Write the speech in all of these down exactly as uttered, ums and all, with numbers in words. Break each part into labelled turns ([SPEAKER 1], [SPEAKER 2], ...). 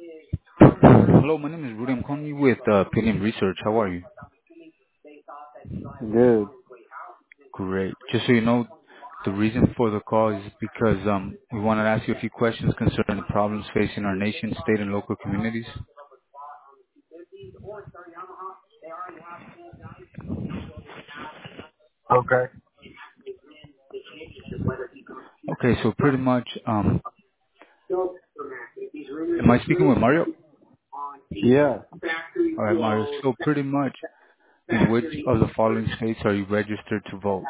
[SPEAKER 1] Hello, my name is Rudy. I'm calling you with uh, Opinion Research. How are you?
[SPEAKER 2] Good.
[SPEAKER 1] Great. Just so you know, the reason for the call is because um, we wanted to ask you a few questions concerning the problems facing our nation, state, and local communities.
[SPEAKER 2] Okay.
[SPEAKER 1] Okay, so pretty much, um, am I speaking with Mario?
[SPEAKER 2] Yeah.
[SPEAKER 1] All right, Mario. So pretty much, in which of the following states are you registered to vote?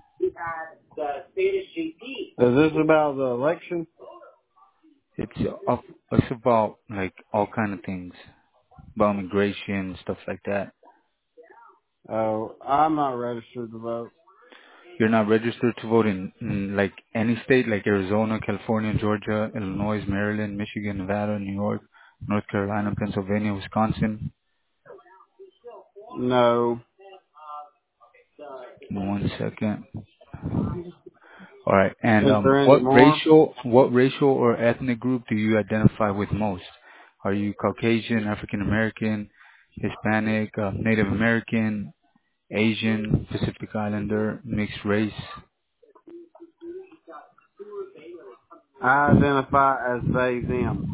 [SPEAKER 2] Is this about the election?
[SPEAKER 1] It's uh, it's about like all kind of things, about immigration, stuff like that.
[SPEAKER 2] Oh, I'm not registered to vote.
[SPEAKER 1] You're not registered to vote in, in like any state, like Arizona, California, Georgia, Illinois, Maryland, Michigan, Nevada, New York, North Carolina, Pennsylvania, Wisconsin.
[SPEAKER 2] No.
[SPEAKER 1] Give me one second. All right. And
[SPEAKER 2] Is
[SPEAKER 1] um,
[SPEAKER 2] there any
[SPEAKER 1] what
[SPEAKER 2] more?
[SPEAKER 1] racial, what racial or ethnic group do you identify with most? Are you Caucasian, African American, Hispanic, uh, Native American, Asian, Pacific Islander, mixed race?
[SPEAKER 2] I identify as they, them.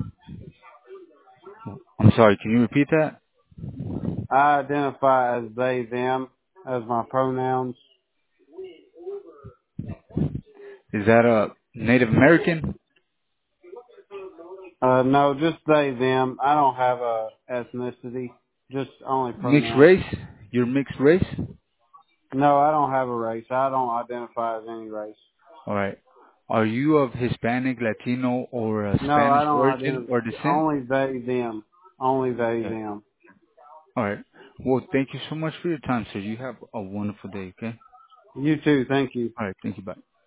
[SPEAKER 1] I'm sorry. Can you repeat that?
[SPEAKER 2] I identify as they, them as my pronouns.
[SPEAKER 1] Is that a Native American?
[SPEAKER 2] Uh, no, just they, them. I don't have a ethnicity. Just only
[SPEAKER 1] Mixed
[SPEAKER 2] pronouns.
[SPEAKER 1] race? You're mixed race?
[SPEAKER 2] No, I don't have a race. I don't identify as any race.
[SPEAKER 1] All right. Are you of Hispanic, Latino, or uh,
[SPEAKER 2] No,
[SPEAKER 1] Spanish
[SPEAKER 2] I don't
[SPEAKER 1] origin
[SPEAKER 2] identify.
[SPEAKER 1] or descent?
[SPEAKER 2] Only they, them. Only they,
[SPEAKER 1] Okay.
[SPEAKER 2] them.
[SPEAKER 1] All right. Well, thank you so much for your time, sir. You have a wonderful day, okay?
[SPEAKER 2] You too. Thank you.
[SPEAKER 1] All right. Thank you. Bye.